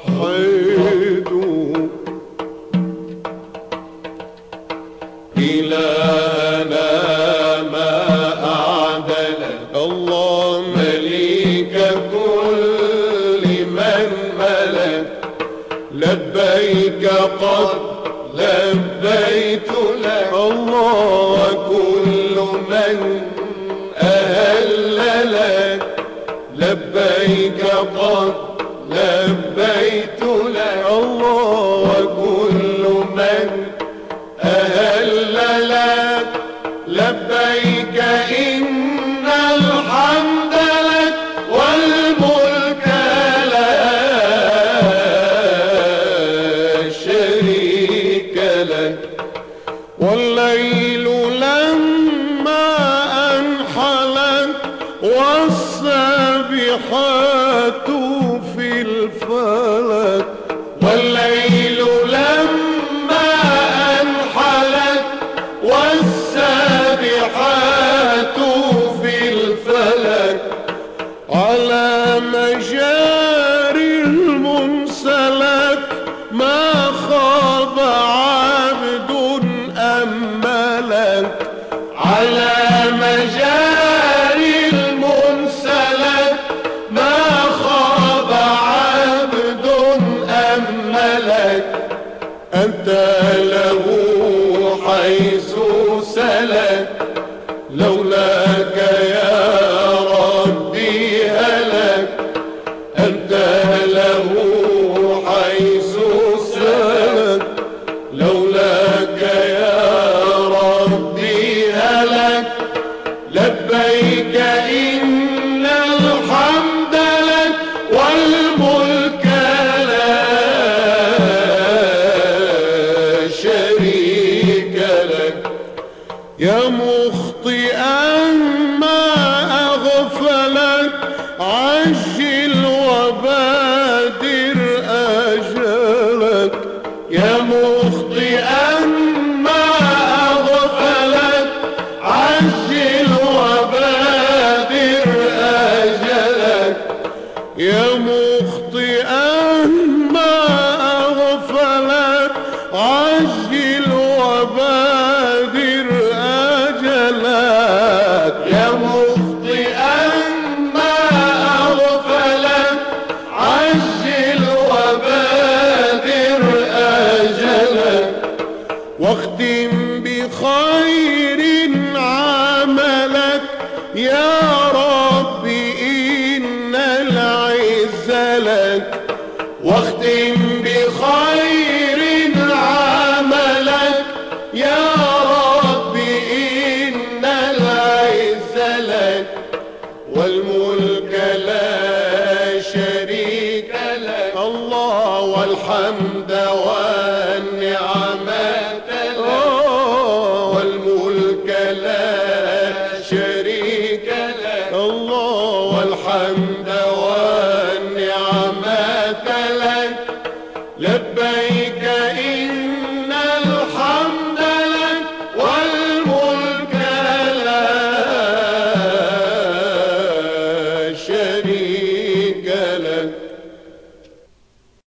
إلهنا ما أعدلك الله مليك كل من ملك لبيك قد لبيت لك الله وكل من أهل لك لبيك قد لبيت لك الله وكل من أهل لك لبيك إن الحمد لك والملك لا شريك لك والليل لما أنحلت والسابحات في الفلك والليل لما أنحلت والسابحات في الفلك على مجاري المنسلك ما خاب عبد أملك على مجاري المنسلك ما خاب عبد أملك أنت له حيث سلك لولاك يا ربي هلك أنت له حيث سلك لولاك يا ربي هلك لبيك إن الحمد لك والملك لا شريك لك يا مخطئا ما أغفلك عجل وبادر أجلك يا مخطئا ما أغفلك عجل وبادر أجلك يا مخطئا ما أغفلك عجل وبادر أجلك يا مخطئا ما أغفلك عجل وبادر أجلك واختم بخير عملك يا ربي إن العز لك واختم بخير عملك يا ربي إن العز لك والملك لا شريك لك الله والحمد